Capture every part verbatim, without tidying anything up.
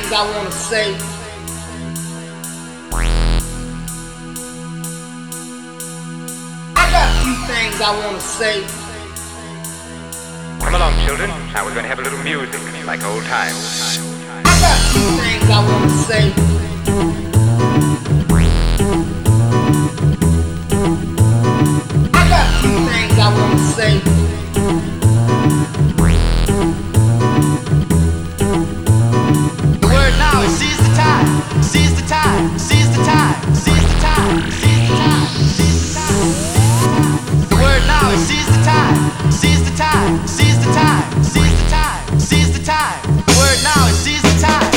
things I wanna say. I got a few things I wanna say. Come along, children. Now we're going to have a little music, like old times. I got a few things I wanna say. I got a few things I wanna say. The word now is seize the time, seize the time, seize the time, seize the time, seize the time, seize the time. The word now is seize the time, seize the time, seize the time, seize the time, seize the time. The word now is seize the time.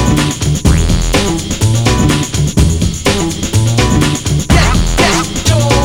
Door.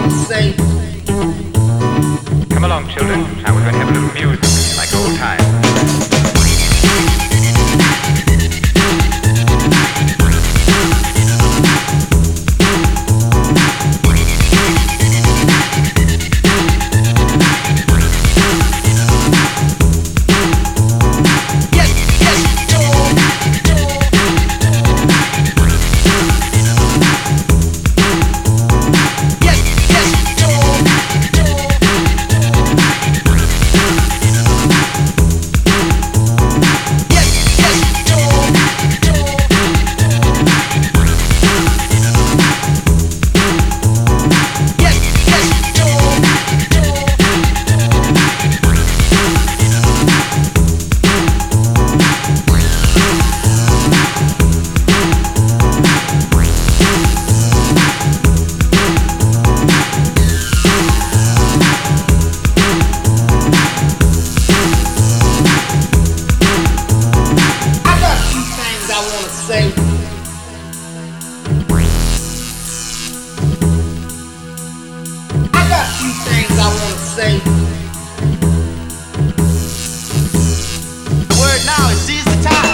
wanna say. Come along, children. Now we're going to have a little music, like old times. Say. I got a few things I wanna say. The word now is seize the time.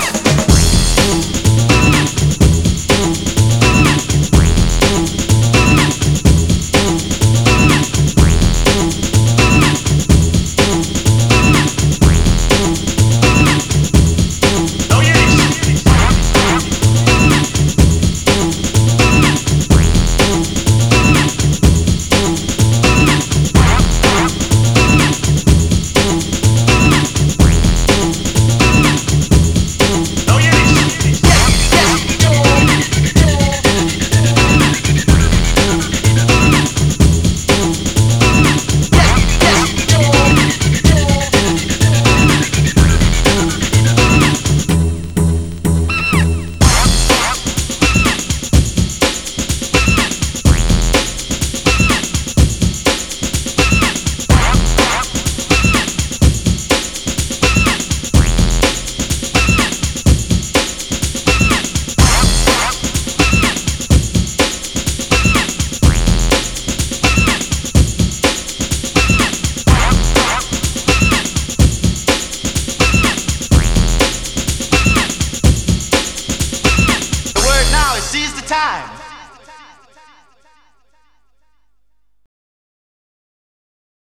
Seize the time.